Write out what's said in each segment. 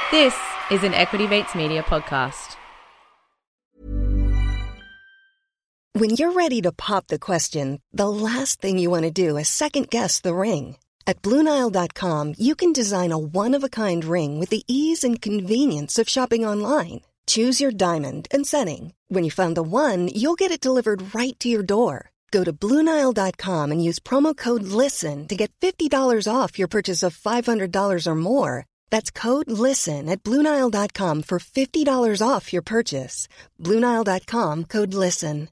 This is an Equity Mates Media podcast. When you're ready to pop the question, the last thing you want to do is second-guess the ring. At BlueNile.com, you can design a one-of-a-kind ring with the ease and convenience of shopping online. Choose your diamond and setting. When you find the one, you'll get it delivered right to your door. Go to BlueNile.com and use promo code LISTEN to get $50 off your purchase of $500 or more. That's code LISTEN at BlueNile.com for $50 off your purchase. BlueNile.com, code LISTEN.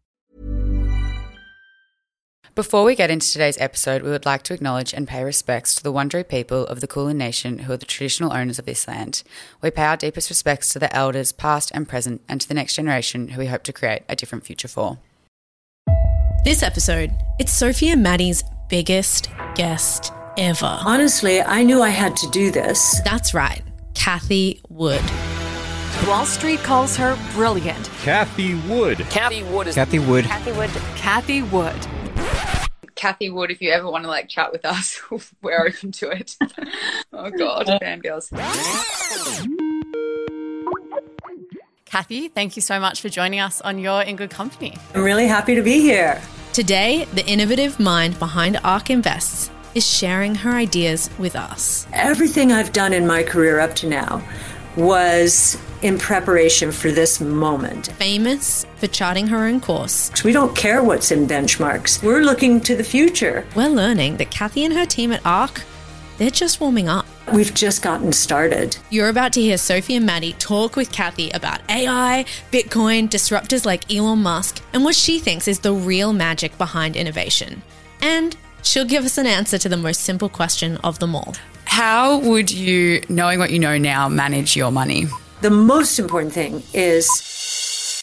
Before we get into today's episode, we would like to acknowledge and pay respects to the Wurundjeri people of the Kulin Nation who are the traditional owners of this land. We pay our deepest respects to the elders, past and present, and to the next generation who we hope to create a different future for. This episode, it's Sophie and Maddie's biggest guest ever. Honestly, I knew I had to do this. That's right, Cathie Wood. Wall Street calls her brilliant. Cathie Wood. Cathie Wood. Cathie Wood. Cathie Wood. Cathie Wood. Cathie Wood, if you ever want to chat with us, we're open to it. Oh God, fangirls. Cathie, thank you so much for joining us on You're in Good Company. I'm really happy to be here. Today, the innovative mind behind ARK Invests is sharing her ideas with us. Everything I've done in my career up to now was in preparation for this moment. Famous for charting her own course. We don't care what's in benchmarks. We're looking to the future. We're learning that Cathie and her team at ARK, they're just warming up. We've just gotten started. You're about to hear Sophie and Maddie talk with Cathie about AI, Bitcoin, disruptors like Elon Musk, and what she thinks is the real magic behind innovation. And she'll give us an answer to the most simple question of them all. How would you, knowing what you know now, manage your money? The most important thing is...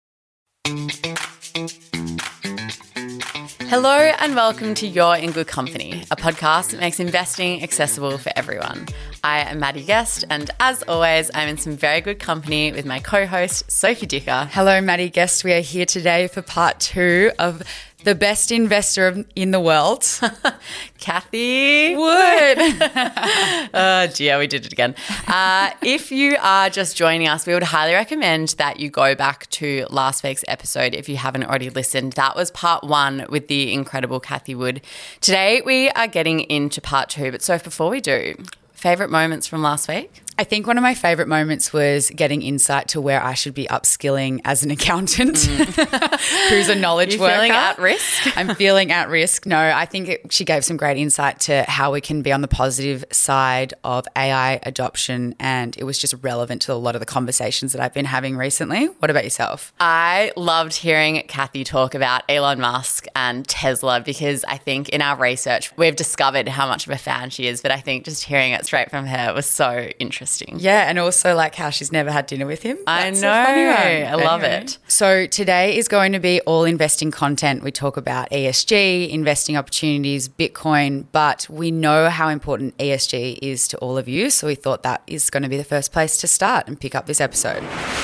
Hello and welcome to You're in Good Company, a podcast that makes investing accessible for everyone. I am Maddie Guest, and as always, I'm in some very good company with my co-host, Sophie Dicker. Hello, Maddie Guest. We are here today for part 2 of the best investor in the world, Cathie Wood. Oh dear, we did it again. If you are just joining us, we would highly recommend that you go back to last week's episode if you haven't already listened. That was part 1 with the incredible Cathie Wood. Today we are getting into part 2, but Soph, before we do, favourite moments from last week? I think one of my favourite moments was getting insight to where I should be upskilling as an accountant who's a knowledge worker. Feeling at risk? I'm feeling at risk. No, I think she gave some great insight to how we can be on the positive side of AI adoption, and it was just relevant to a lot of the conversations that I've been having recently. What about yourself? I loved hearing Cathie talk about Elon Musk and Tesla because I think in our research we've discovered how much of a fan she is, but I think just hearing it straight from her was so interesting. Yeah, and also how she's never had dinner with him. That's a funny one. I love it. So today is going to be all investing content. We talk about ESG, investing opportunities, Bitcoin, but we know how important ESG is to all of you, so we thought that is going to be the first place to start and pick up this episode.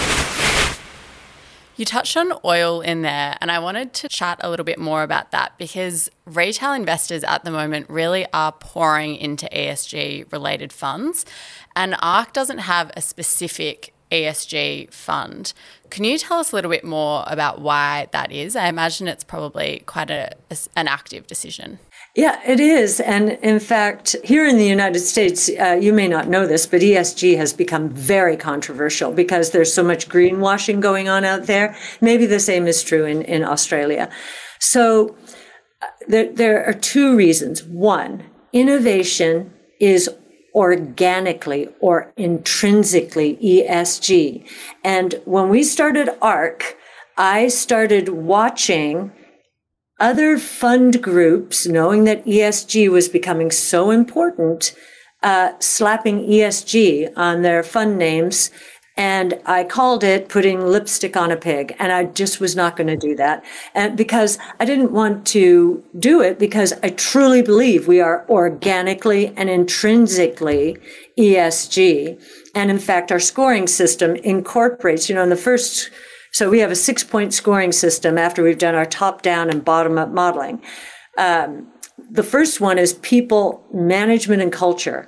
You touched on oil in there, and I wanted to chat a little bit more about that because retail investors at the moment really are pouring into ESG-related funds, and ARK doesn't have a specific ESG fund. Can you tell us a little bit more about why that is? I imagine it's probably quite an active decision. Yeah, it is. And in fact, here in the United States, you may not know this, but ESG has become very controversial because there's so much greenwashing going on out there. Maybe the same is true in Australia. So there are 2 reasons. One, innovation is organically or intrinsically ESG. And when we started ARK, I started watching other fund groups, knowing that ESG was becoming so important, slapping ESG on their fund names. And I called it putting lipstick on a pig. And I just was not going to do that. And because I didn't want to do it because I truly believe we are organically and intrinsically ESG. And in fact, our scoring system incorporates, in the first, so we have a 6-point scoring system after we've done our top-down and bottom-up modeling. The first one is people, management, and culture.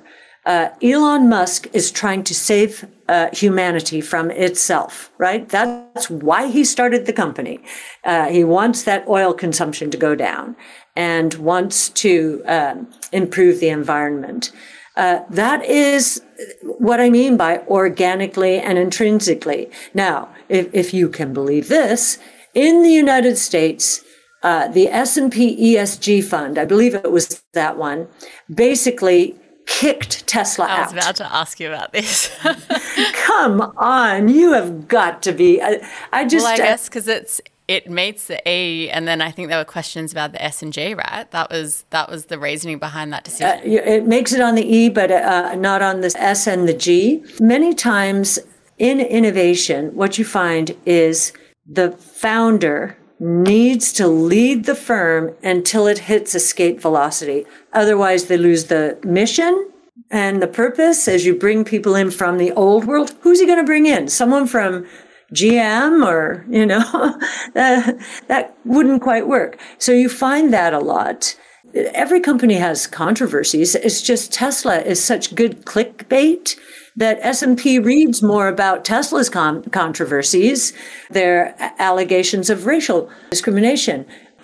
Elon Musk is trying to save humanity from itself, right? That's why he started the company. He wants that oil consumption to go down and wants to improve the environment. That is what I mean by organically and intrinsically. Now, if you can believe this, in the United States, the S&P ESG fund, I believe it was that one, basically kicked Tesla out. I was about to ask you about this. Come on, you have got to be. I guess because it meets the E, and then I think there were questions about the S and G, right? That was the reasoning behind that decision. It makes it on the E, but not on the S and the G. Many times in innovation, what you find is the founder needs to lead the firm until it hits escape velocity. Otherwise, they lose the mission and the purpose. As you bring people in from the old world, who's he going to bring in? Someone from GM or, that wouldn't quite work. So you find that a lot. Every company has controversies. It's just Tesla is such good clickbait that S&P reads more about Tesla's controversies, their allegations of racial discrimination,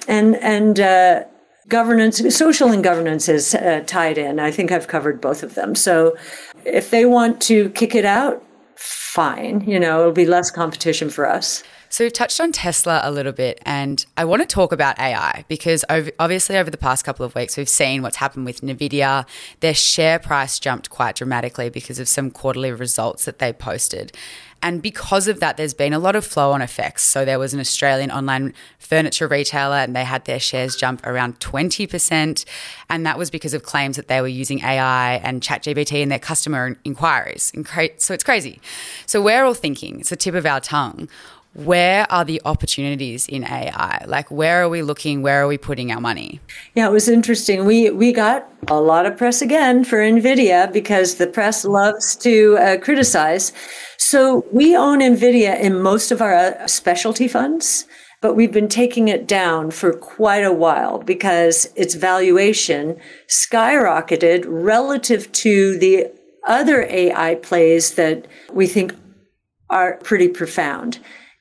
and governance, social and governance is tied in. I think I've covered both of them. So if they want to kick it out, fine. It'll be less competition for us. So we've touched on Tesla a little bit, and I want to talk about AI because obviously over the past couple of weeks, we've seen what's happened with NVIDIA. Their share price jumped quite dramatically because of some quarterly results that they posted. And because of that, there's been a lot of flow-on effects. So there was an Australian online furniture retailer and they had their shares jump around 20%. And that was because of claims that they were using AI and ChatGPT in their customer inquiries. So it's crazy. So we're all thinking, it's the tip of our tongue, where are the opportunities in AI? Like, where are we looking? Where are we putting our money? Yeah, it was interesting. We got a lot of press again for NVIDIA because the press loves to criticize. So we own NVIDIA in most of our specialty funds, but we've been taking it down for quite a while because its valuation skyrocketed relative to the other AI plays that we think are pretty profound.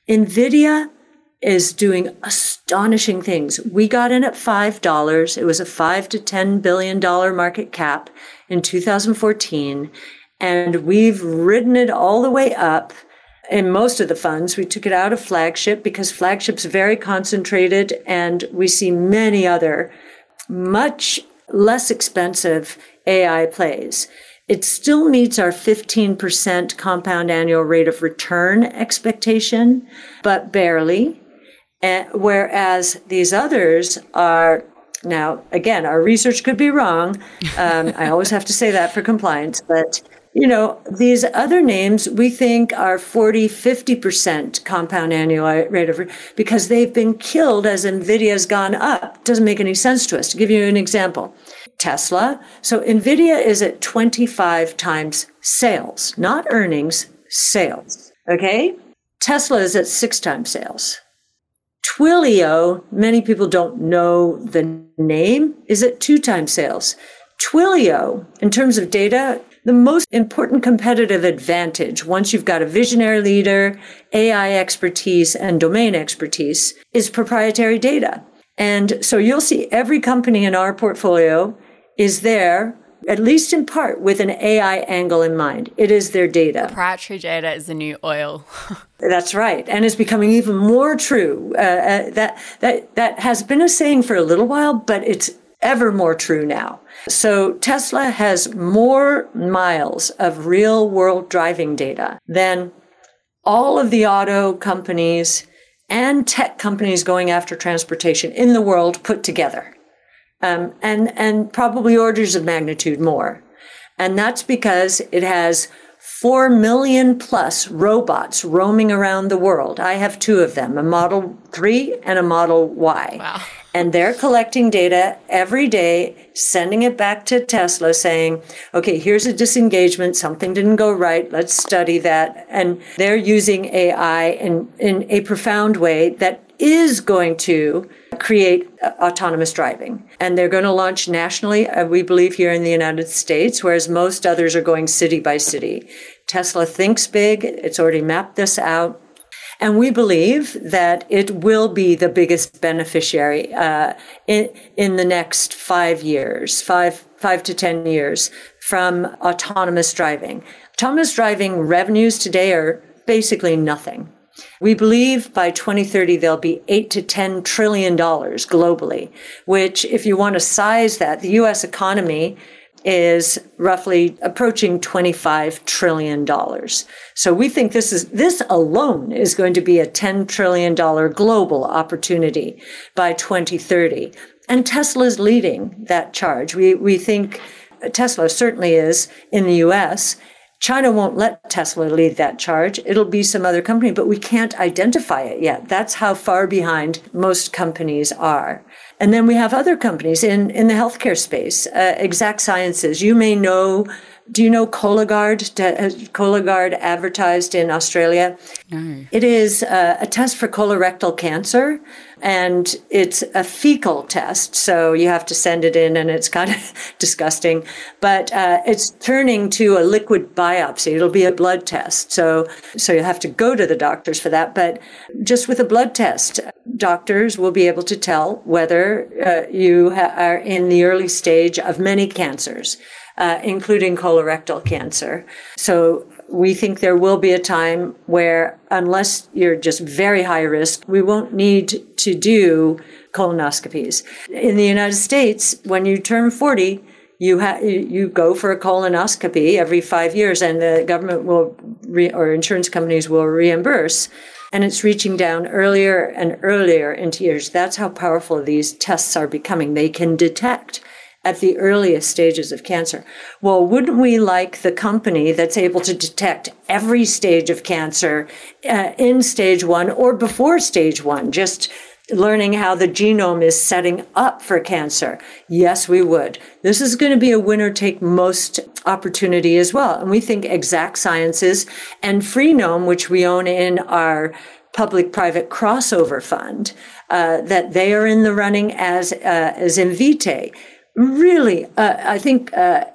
NVIDIA is doing astonishing things. We got in at $5. It was a $5 to $10 billion market cap in 2014. And we've ridden it all the way up in most of the funds. We took it out of flagship because flagship's very concentrated. And we see many other much less expensive AI plays. It still meets our 15% compound annual rate of return expectation, but barely. Whereas these others are, now, again, our research could be wrong. I always have to say that for compliance. But, these other names we think are 40, 50% compound annual rate of return because they've been killed as NVIDIA's gone up. Doesn't make any sense to us. To give you an example. Tesla. So NVIDIA is at 25 times sales, not earnings, sales. Okay? Tesla is at 6 times sales. Twilio, many people don't know the name, is at 2 times sales. Twilio, in terms of data, the most important competitive advantage, once you've got a visionary leader, AI expertise, and domain expertise, is proprietary data. And so you'll see every company in our portfolio is there, at least in part, with an AI angle in mind. It is their data. Proprietary data is the new oil. That's right. And it's becoming even more true. That has been a saying for a little while, but it's ever more true now. So Tesla has more miles of real world driving data than all of the auto companies and tech companies going after transportation in the world put together. And probably orders of magnitude more. And that's because it has 4 million plus robots roaming around the world. I have 2 of them, a Model 3 and a Model Y. Wow. And they're collecting data every day, sending it back to Tesla saying, okay, here's a disengagement. Something didn't go right. Let's study that. And they're using AI in a profound way that is going to create autonomous driving. And they're going to launch nationally, we believe, here in the United States, whereas most others are going city by city. Tesla thinks big. It's already mapped this out. And we believe that it will be the biggest beneficiary in the next 5 years, five to 10 years from autonomous driving. Autonomous driving revenues today are basically nothing. We believe by 2030 there'll be $8 to $10 trillion globally, which, if you want to size that, the U.S. economy is roughly approaching $25 trillion. So we think this alone is going to be a $10 trillion global opportunity by 2030. And Tesla is leading that charge. We think Tesla certainly is in the U.S. China won't let Tesla lead that charge. It'll be some other company, but we can't identify it yet. That's how far behind most companies are. And then we have other companies in the healthcare space. Exact Sciences, you may know. Do you know Cologuard? Has Cologuard advertised in Australia? No. It is a test for colorectal cancer, and it's a fecal test, so you have to send it in, and it's kind of disgusting. But it's turning to a liquid biopsy. It'll be a blood test, so you have to go to the doctors for that. But just with a blood test, doctors will be able to tell whether you are in the early stage of many cancers, including colorectal cancer. So we think there will be a time where, unless you're just very high risk, we won't need to do colonoscopies. In the United States, when you turn 40, you go for a colonoscopy every 5 years, and the government will, or insurance companies will reimburse. And it's reaching down earlier and earlier into years. That's how powerful these tests are becoming. They can detect at the earliest stages of cancer. Well, wouldn't we like the company that's able to detect every stage of cancer in stage 1 or before stage 1, just learning how the genome is setting up for cancer? Yes, we would. This is going to be a winner-take-most opportunity as well. And we think Exact Sciences and Freenome, which we own in our public-private crossover fund, that they are in the running as Invitae. Really, I think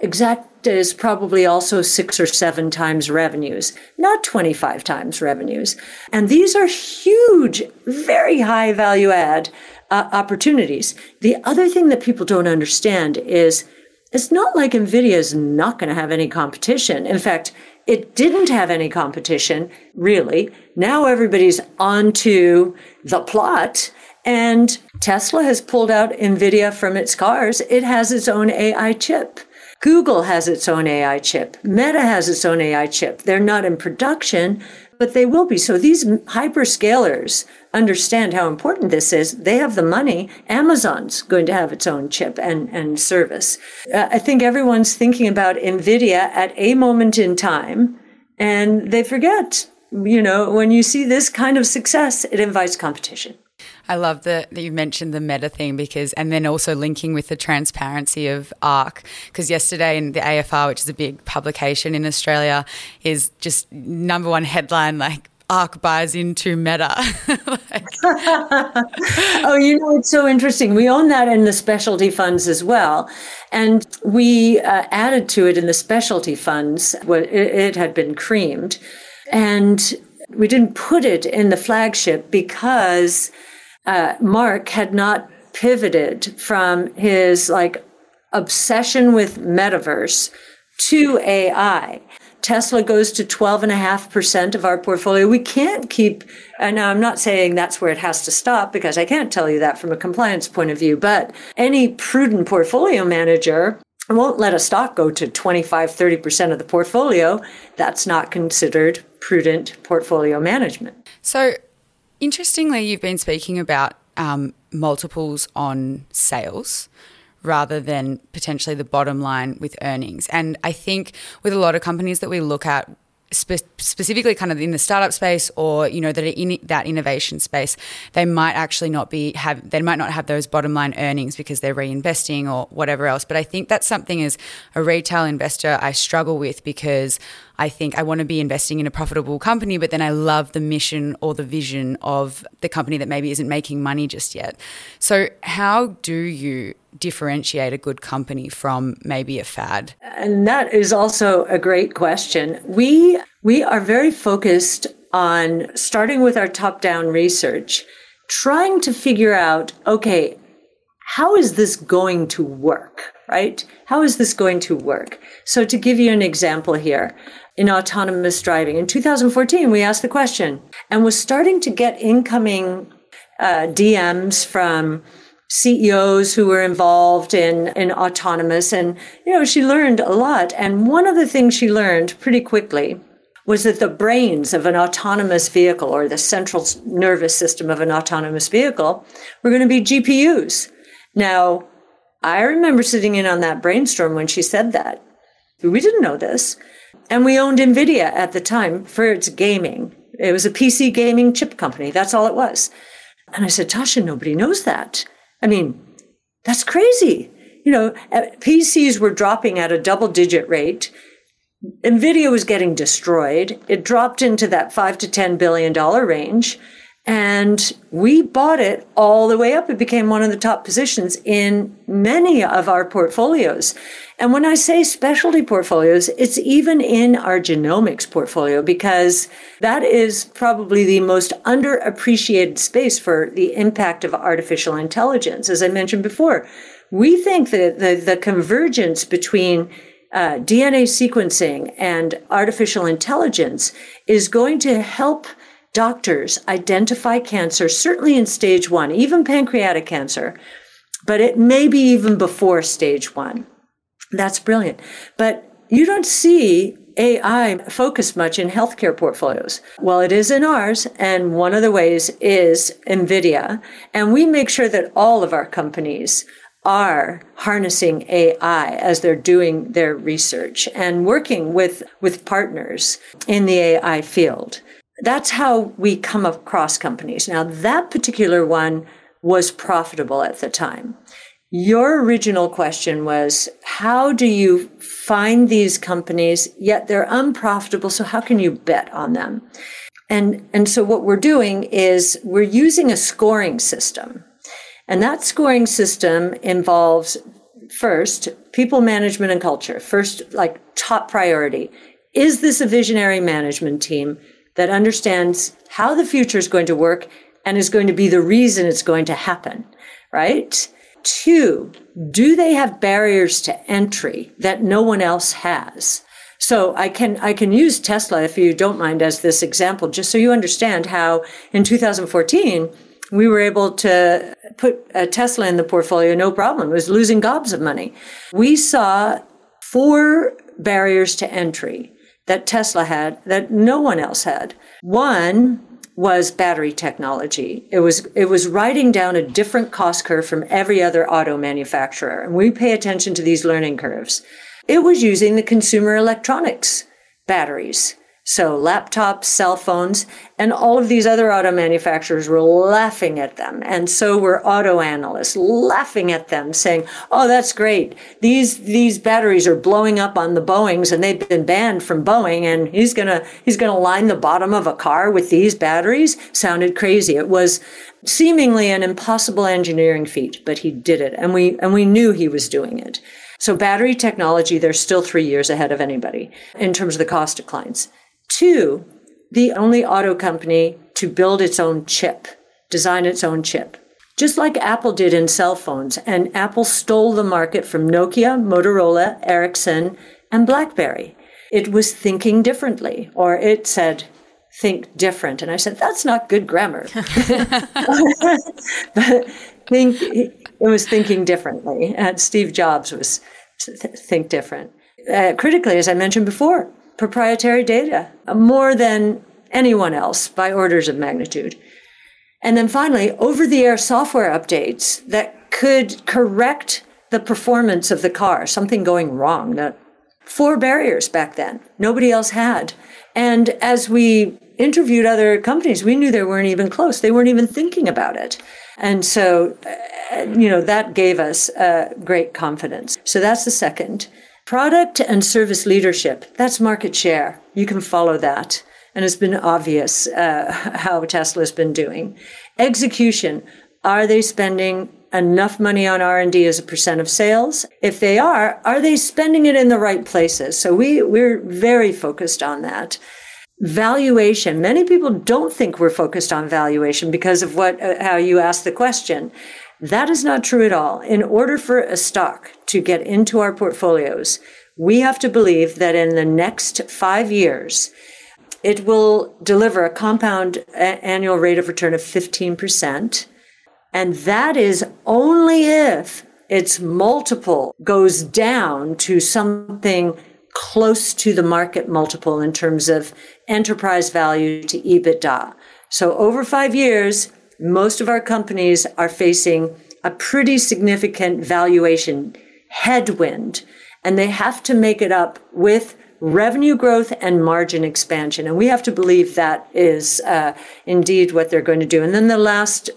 Exact is probably also 6 or 7 times revenues, not 25 times revenues. And these are huge, very high value add opportunities. The other thing that people don't understand is it's not like NVIDIA is not going to have any competition. In fact, it didn't have any competition, really. Now everybody's onto the plot. And Tesla has pulled out NVIDIA from its cars. It has its own AI chip. Google has its own AI chip. Meta has its own AI chip. They're not in production, but they will be. So these hyperscalers understand how important this is. They have the money. Amazon's going to have its own chip and service. I think everyone's thinking about NVIDIA at a moment in time, and they forget, when you see this kind of success, it invites competition. I love that you mentioned the Meta thing and then also linking with the transparency of ARC, because yesterday in the AFR, which is a big publication in Australia, is just number one headline, like, ARC buys into Meta. Oh, it's so interesting. We own that in the specialty funds as well. And we added to it in the specialty funds. It had been creamed. And we didn't put it in the flagship because Mark had not pivoted from his obsession with metaverse to AI. Tesla goes to 12.5% of our portfolio. We can't keep, and I'm not saying that's where it has to stop, because I can't tell you that from a compliance point of view, but any prudent portfolio manager won't let a stock go to 25, 30% of the portfolio. That's not considered prudent portfolio management. So, interestingly, you've been speaking about multiples on sales rather than potentially the bottom line with earnings. And I think with a lot of companies that we look at, specifically kind of in the startup space, or, you know, that are in that innovation space, they might actually not have those bottom line earnings because they're reinvesting or whatever else. But I think that's something as a retail investor I struggle with, because I think I want to be investing in a profitable company, but then I love the mission or the vision of the company that maybe isn't making money just yet. So how do you differentiate a good company from maybe a fad? And that is also a great question. We are very focused on starting with our top-down research, trying to figure out, okay, how is this going to work, right? How is this going to work? So to give you an example here, in autonomous driving, in 2014, we asked the question and was starting to get incoming DMs from CEOs who were involved in autonomous. And, you know, she learned a lot. And one of the things she learned pretty quickly was that the brains of an autonomous vehicle, or the central nervous system of an autonomous vehicle, were going to be GPUs. Now, I remember sitting in on that brainstorm when she said that. We didn't know this. And we owned NVIDIA at the time for its gaming. It was a PC gaming chip company. That's all it was. And I said, Tasha, nobody knows that. I mean, that's crazy. You know, PCs were dropping at a double-digit rate. NVIDIA was getting destroyed. It dropped into that $5 to $10 billion range. And we bought it all the way up. It became one of the top positions in many of our portfolios. And when I say specialty portfolios, it's even in our genomics portfolio, because that is probably the most underappreciated space for the impact of artificial intelligence. As I mentioned before, we think that the convergence between DNA sequencing and artificial intelligence is going to help doctors identify cancer, certainly in stage 1, even pancreatic cancer, but it may be even before stage 1. That's brilliant. But you don't see AI focused much in healthcare portfolios. Well, it is in ours, and one of the ways is NVIDIA. And we make sure that all of our companies are harnessing AI as they're doing their research and working with partners in the AI field. That's how we come across companies. Now, that particular one was profitable at the time. Your original question was, how do you find these companies, yet they're unprofitable, so how can you bet on them? And so what we're doing is we're using a scoring system. And that scoring system involves, first, people management and culture. First, like top priority. Is this a visionary management team that understands how the future is going to work and is going to be the reason it's going to happen, right? 2, do they have barriers to entry that no one else has? So I can use Tesla, if you don't mind, as this example, just so you understand how in 2014, we were able to put a Tesla in the portfolio, no problem. It was losing gobs of money. We saw 4 barriers to entry that Tesla had that no one else had. One was battery technology. It was writing down a different cost curve from every other auto manufacturer. And we pay attention to these learning curves. It was using the consumer electronics batteries. So laptops, cell phones, and all of these other auto manufacturers were laughing at them. And so were auto analysts laughing at them, saying, oh, that's great. These batteries are blowing up on the Boeings, and they've been banned from Boeing, and he's gonna line the bottom of a car with these batteries. Sounded crazy. It was seemingly an impossible engineering feat, but he did it. And we knew he was doing it. So battery technology, they're still 3 years ahead of anybody in terms of the cost declines. 2, the only auto company to build its own chip, design its own chip, just like Apple did in cell phones. And Apple stole the market from Nokia, Motorola, Ericsson, and BlackBerry. It was thinking differently, or it said, think different. And I said, that's not good grammar. But it was thinking differently. And Steve Jobs was think different. Critically, as I mentioned before, proprietary data, more than anyone else by orders of magnitude. And then finally, over-the-air software updates that could correct the performance of the car, something going wrong. That 4 barriers back then. Nobody else had. And as we interviewed other companies, we knew they weren't even close. They weren't even thinking about it. And so, that gave us great confidence. So that's the second. Product and service leadership, that's market share. You can follow that. And it's been obvious how Tesla's been doing. Execution, are they spending enough money on R&D as a percent of sales? If they are they spending it in the right places? So we're very focused on that. Valuation. Many people don't think we're focused on valuation because of how you asked the question. That is not true at all. In order for a stock to get into our portfolios, we have to believe that in the next 5 years, it will deliver a compound annual rate of return of 15%. And that is only if its multiple goes down to something close to the market multiple in terms of enterprise value to EBITDA. So over 5 years, most of our companies are facing a pretty significant valuation headwind, and they have to make it up with revenue growth and margin expansion. And we have to believe that is indeed what they're going to do. And then the last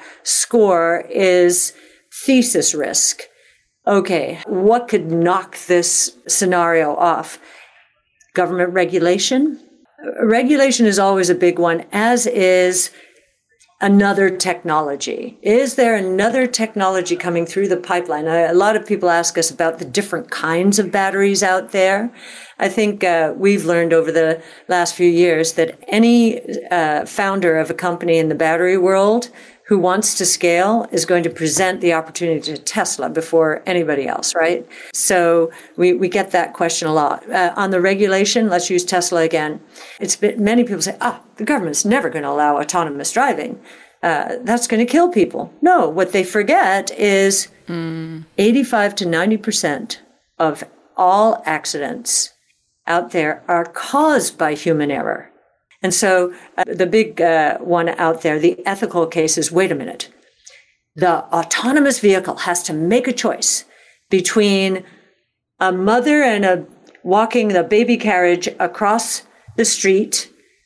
score is thesis risk. Okay, what could knock this scenario off? Government regulation. Regulation is always a big one, as is another technology. Is there another technology coming through the pipeline? A lot of people ask us about the different kinds of batteries out there. I think we've learned over the last few years that any founder of a company in the battery world who wants to scale is going to present the opportunity to Tesla before anybody else, right? So we get that question a lot. On the regulation, let's use Tesla again. Many people say, the government's never going to allow autonomous driving. That's going to kill people. No, what they forget is 85 to 90% of all accidents out there are caused by human error. And so the big one out there, the ethical case is, wait a minute, the autonomous vehicle has to make a choice between a mother and walking the baby carriage across the street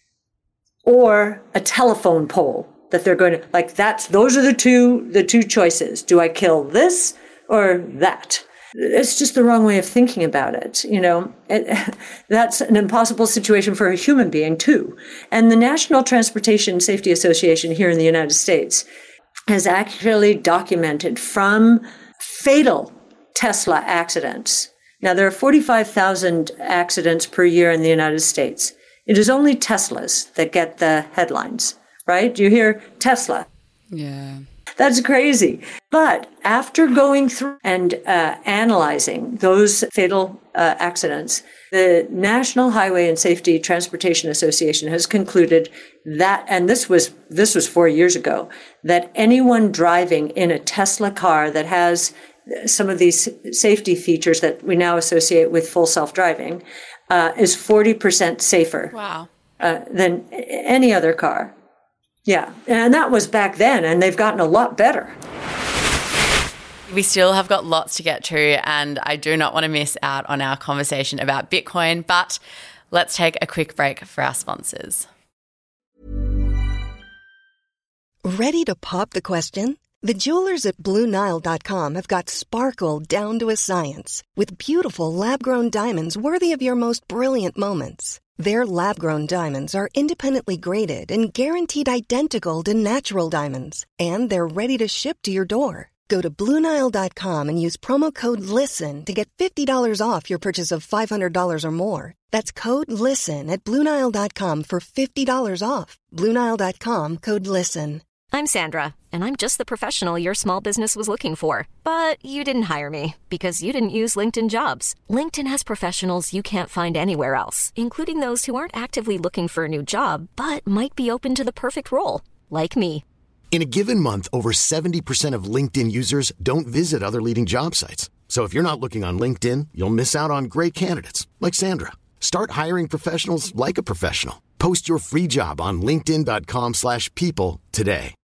or a telephone pole that they're going to, those are the two choices. Do I kill this or that? It's just the wrong way of thinking about it. That's an impossible situation for a human being too. And the National Transportation Safety Association here in the United States has actually documented from fatal Tesla accidents. Now, there are 45,000 accidents per year in the United States. It is only Teslas that get the headlines, right? You hear Tesla. Yeah. That's crazy. But after going through and analyzing those fatal accidents, the National Highway and Safety Transportation Association has concluded that, and this was 4 years ago, that anyone driving in a Tesla car that has some of these safety features that we now associate with full self-driving is 40% safer than any other car. Yeah, and that was back then, and they've gotten a lot better. We still have got lots to get to, and I do not want to miss out on our conversation about Bitcoin, but let's take a quick break for our sponsors. Ready to pop the question? The jewelers at BlueNile.com have got sparkle down to a science with beautiful lab-grown diamonds worthy of your most brilliant moments. Their lab-grown diamonds are independently graded and guaranteed identical to natural diamonds, and they're ready to ship to your door. Go to BlueNile.com and use promo code LISTEN to get $50 off your purchase of $500 or more. That's code LISTEN at BlueNile.com for $50 off. BlueNile.com, code LISTEN. I'm Sandra, and I'm just the professional your small business was looking for. But you didn't hire me because you didn't use LinkedIn Jobs. LinkedIn has professionals you can't find anywhere else, including those who aren't actively looking for a new job, but might be open to the perfect role, like me. In a given month, over 70% of LinkedIn users don't visit other leading job sites. So if you're not looking on LinkedIn, you'll miss out on great candidates like Sandra. Start hiring professionals like a professional. Post your free job on linkedin.com/people today.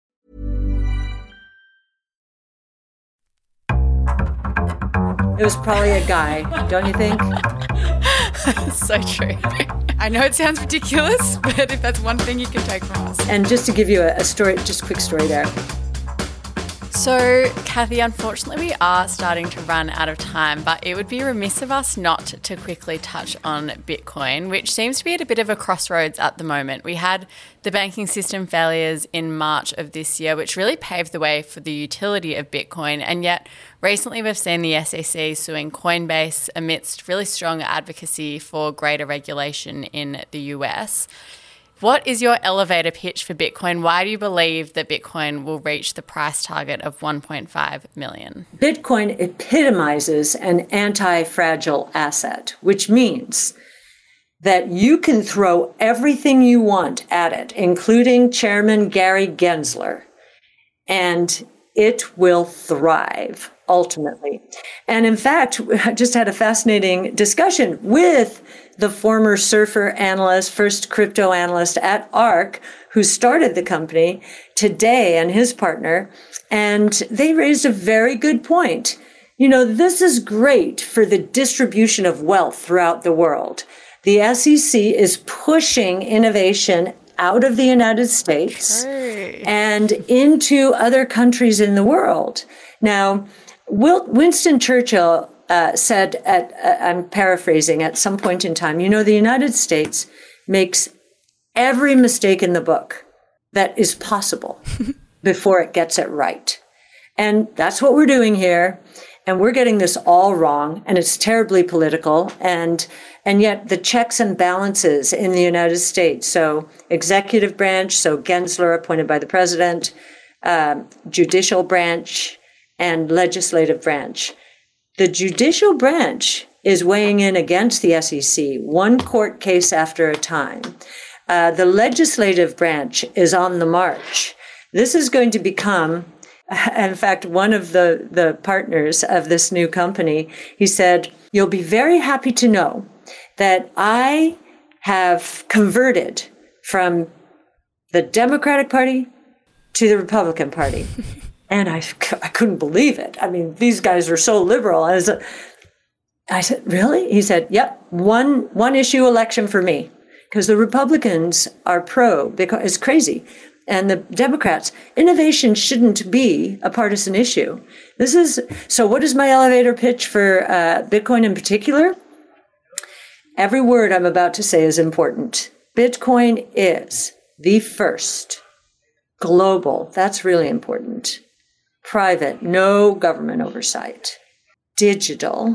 It was probably a guy, don't you think? So true. I know it sounds ridiculous, but if that's one thing you can take from us. And just to give you a story, just a quick story there. So, Kathy, unfortunately, we are starting to run out of time, but it would be remiss of us not to quickly touch on Bitcoin, which seems to be at a bit of a crossroads at the moment. We had the banking system failures in March of this year, which really paved the way for the utility of Bitcoin. And yet, recently we've seen the SEC suing Coinbase amidst really strong advocacy for greater regulation in the US. What is your elevator pitch for Bitcoin? Why do you believe that Bitcoin will reach the price target of 1.5 million? Bitcoin epitomizes an anti-fragile asset, which means that you can throw everything you want at it, including Chairman Gary Gensler, and it will thrive ultimately. And in fact, I just had a fascinating discussion with the former surfer analyst, first crypto analyst at ARK, who started the company today, and his partner. And they raised a very good point. You know, this is great for the distribution of wealth throughout the world. The SEC is pushing innovation out of the United States and into other countries in the world. Now, Winston Churchill said, I'm paraphrasing, at some point in time, you know, the United States makes every mistake in the book that is possible before it gets it right. And that's what we're doing here. And we're getting this all wrong. And it's terribly political. And yet the checks and balances in the United States, so executive branch, so Gensler appointed by the president, judicial branch, and legislative branch. The judicial branch is weighing in against the SEC, one court case after a time. The legislative branch is on the march. This is going to become, in fact, one of the partners of this new company, he said, you'll be very happy to know that I have converted from the Democratic Party to the Republican Party. And I couldn't believe it. I mean, these guys are so liberal. I said, really? He said, yep, one issue election for me. Because the Republicans are pro, because it's crazy. And the Democrats, innovation shouldn't be a partisan issue. So what is my elevator pitch for Bitcoin in particular? Every word I'm about to say is important. Bitcoin is the first global, that's really important, private, no government oversight, digital,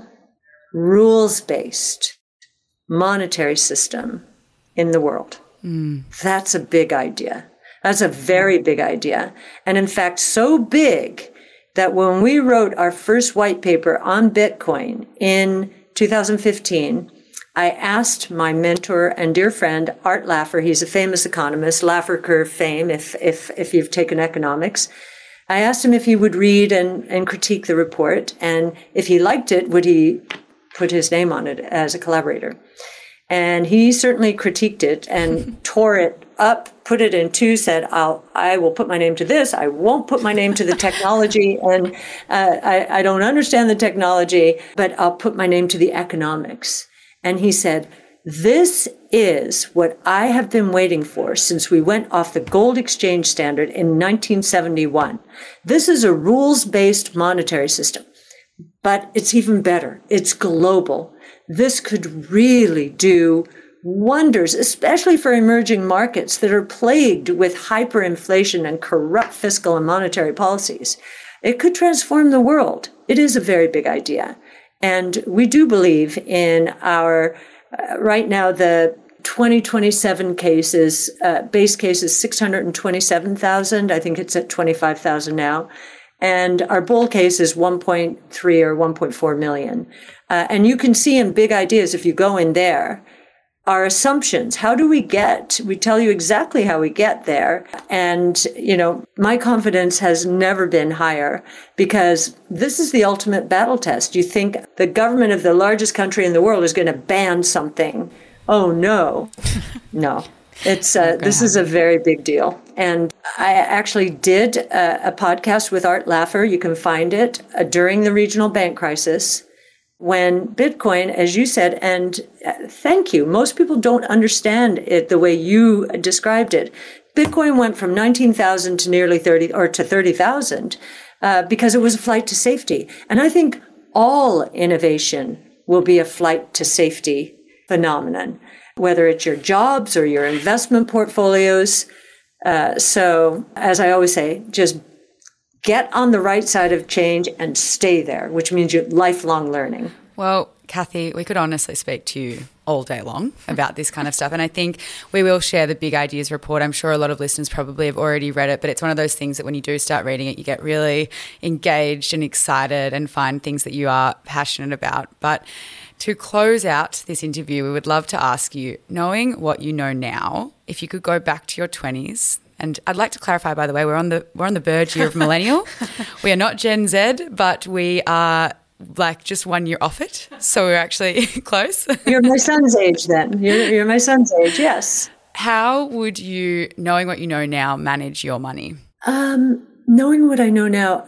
rules-based monetary system in the world. That's a big idea. That's a very big idea. And in fact, so big that when we wrote our first white paper on Bitcoin in 2015, I asked my mentor and dear friend, Art Laffer, he's a famous economist, Laffer curve fame, if you've taken economics. I asked him if he would read and critique the report, and if he liked it, would he put his name on it as a collaborator? And he certainly critiqued it and tore it up, put it in two, said, I will put my name to this. I won't put my name to the technology. And I don't understand the technology, but I'll put my name to the economics. And he said, this is what I have been waiting for since we went off the gold exchange standard in 1971. This is a rules-based monetary system, but it's even better. It's global. This could really do wonders, especially for emerging markets that are plagued with hyperinflation and corrupt fiscal and monetary policies. It could transform the world. It is a very big idea. And we do believe in our, right now, the 2027 cases, base case is 627,000. I think it's at 25,000 now. And our bull case is 1.3 or 1.4 million. And you can see in big ideas, if you go in there, our assumptions. How do we tell you exactly how we get there. And, my confidence has never been higher because this is the ultimate battle test. You think the government of the largest country in the world is going to ban something. Oh, no. No. This is a very big deal. And I actually did a podcast with Art Laffer. You can find it during the regional bank crisis. when Bitcoin, as you said, and thank you, most people don't understand it the way you described it. Bitcoin went from 19,000 to nearly 30,000 because it was a flight to safety. And I think all innovation will be a flight to safety phenomenon, whether it's your jobs or your investment portfolios. So as I always say, just get on the right side of change and stay there, which means you're lifelong learning. Well, Kathy, we could honestly speak to you all day long about this kind of stuff. And I think we will share the Big Ideas report. I'm sure a lot of listeners probably have already read it, but it's one of those things that when you do start reading it, you get really engaged and excited and find things that you are passionate about. But to close out this interview, we would love to ask you, knowing what you know now, if you could go back to your 20s, and I'd like to clarify, by the way, we're on the verge here of millennial. We are not Gen Z, but we are like just 1 year off it. So we're actually close. You're my son's age then. You're my son's age, yes. How would you, knowing what you know now, manage your money? Knowing what I know now,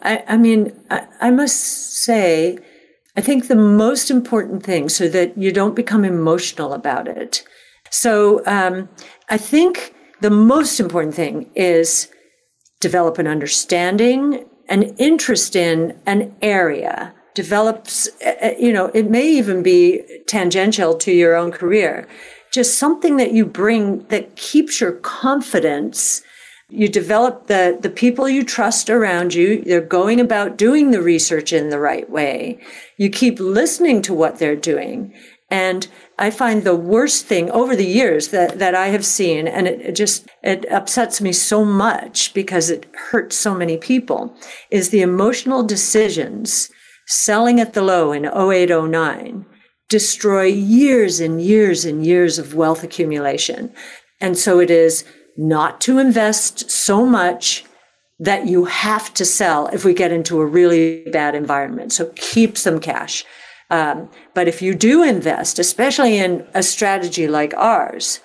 I must say, I think the most important thing so that you don't become emotional about it. So I think the most important thing is develop an understanding, an interest in an area. Develops, it may even be tangential to your own career. Just something that you bring that keeps your confidence. You develop the people you trust around you. They're going about doing the research in the right way. You keep listening to what they're doing. And I find the worst thing over the years that I have seen, and it upsets me so much because it hurts so many people, is the emotional decisions selling at the low in 08-09 destroy years and years and years of wealth accumulation. And so it is not to invest so much that you have to sell if we get into a really bad environment. So keep some cash. But if you do invest, especially in a strategy like ours,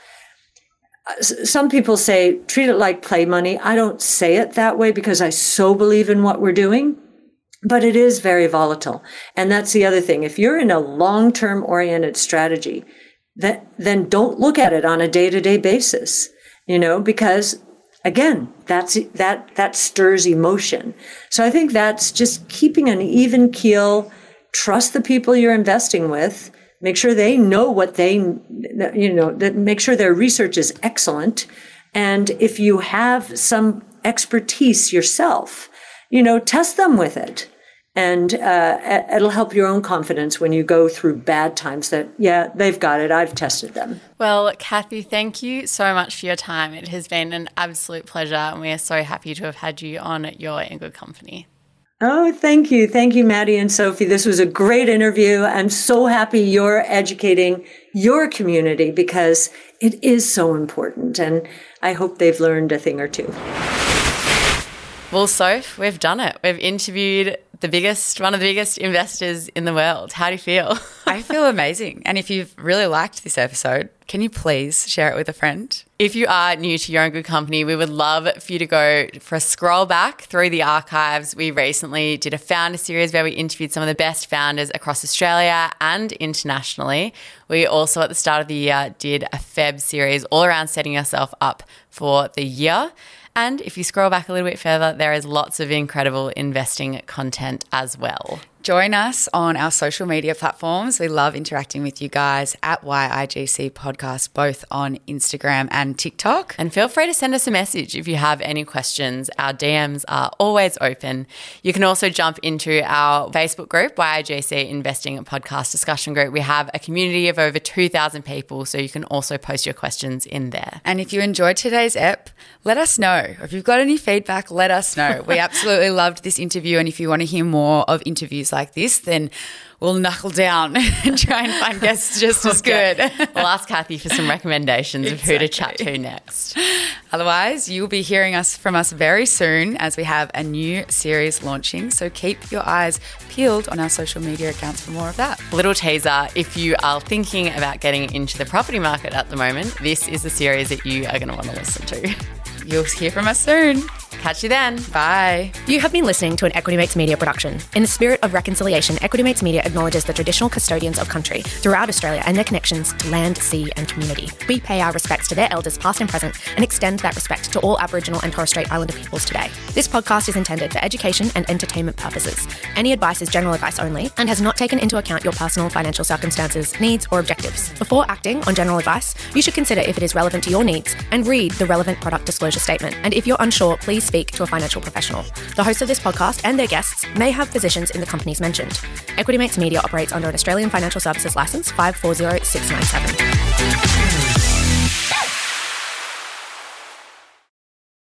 some people say, treat it like play money. I don't say it that way because I so believe in what we're doing, but it is very volatile. And that's the other thing. If you're in a long-term oriented strategy, then don't look at it on a day-to-day basis, because again, that stirs emotion. So I think that's just keeping an even keel. Trust the people you're investing with. Make sure they know what make sure their research is excellent. And if you have some expertise yourself, test them with it. And it'll help your own confidence when you go through bad times that, yeah, they've got it. I've tested them. Well, Kathy, thank you so much for your time. It has been an absolute pleasure, and we are so happy to have had you on You're in Good Company. Oh, thank you. Thank you, Maddie and Sophie. This was a great interview. I'm so happy you're educating your community because it is so important. And I hope they've learned a thing or two. Well, Soph, we've done it. We've interviewed one of the biggest investors in the world. How do you feel? I feel amazing. And if you've really liked this episode, can you please share it with a friend? If you are new to You're in Good Company, we would love for you to go for a scroll back through the archives. We recently did a founder series where we interviewed some of the best founders across Australia and internationally. We also, at the start of the year, did a Feb series all around setting yourself up for the year. And if you scroll back a little bit further, there is lots of incredible investing content as well. Join us on our social media platforms. We love interacting with you guys at YIGC Podcast, both on Instagram and TikTok. And feel free to send us a message if you have any questions. Our DMs are always open. You can also jump into our Facebook group, YIGC Investing Podcast Discussion Group. We have a community of over 2,000 people, so you can also post your questions in there. And if you enjoyed today's ep, let us know. If you've got any feedback, let us know. We absolutely loved this interview, and if you want to hear more of interviews like this, then we'll knuckle down and try and find guests just as good. We'll ask Kathy for some recommendations of who to chat to next. Otherwise, you'll be hearing from us very soon as we have a new series launching. So keep your eyes peeled on our social media accounts for more of that. Little teaser, if you are thinking about getting into the property market at the moment, this is the series that you are going to want to listen to. You'll hear from us soon. Catch you then. Bye. You have been listening to an Equity Mates Media production. In the spirit of reconciliation, Equity Mates Media acknowledges the traditional custodians of country throughout Australia and their connections to land, sea and community. We pay our respects to their elders past and present and extend that respect to all Aboriginal and Torres Strait Islander peoples today. This podcast is intended for education and entertainment purposes. Any advice is general advice only and has not taken into account your personal financial circumstances, needs or objectives. Before acting on general advice, you should consider if it is relevant to your needs and read the relevant product disclosure statement. And if you're unsure, please speak to a financial professional. The hosts of this podcast and their guests may have positions in the companies mentioned. Equity Mates Media operates under an Australian Financial Services Licence 540697.